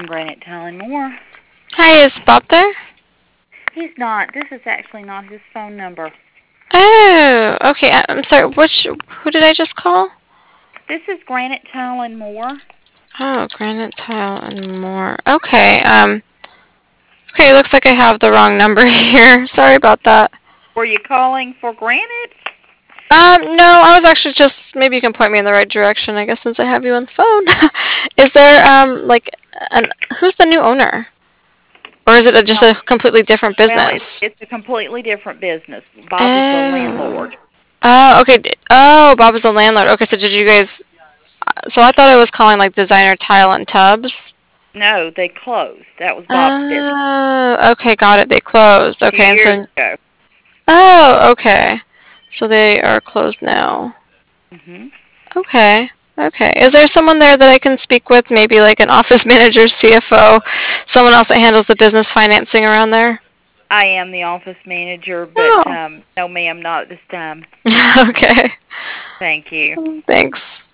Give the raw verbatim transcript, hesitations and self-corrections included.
Granite Tile and More. Hi, is Bob there? He's not. This is actually not his phone number. Oh, okay. I- I'm sorry. Which? Who did I just call? This is Granite Tile and More. Oh, Granite Tile and More. Okay. Um. Okay. Looks like I have the wrong number here. Sorry about that. Were you calling for Granite? Um. No, I was actually just. Maybe you can point me in the right direction. I guess since I have you on the phone. Is there um like an who's the new owner? Or is it a, just Well, a completely different well, it's business? it's a completely different business. Bob is the Oh. landlord. Oh, okay. d- Oh, Bob is the landlord. Okay, so did you guys? So I thought I was calling like Designer Tile and Tubs. No, they closed. That was Bob's business Oh, okay, got it. They closed. a few Okay, and years so ago. oh, okay. So they are closed now. Mhm. Okay. Okay. Is there someone there that I can speak with? Maybe like an office manager, C F O, someone else that handles the business financing around there? I am the office manager, but Oh. um, no, ma'am, not at this time. Okay. Thank you. Thanks.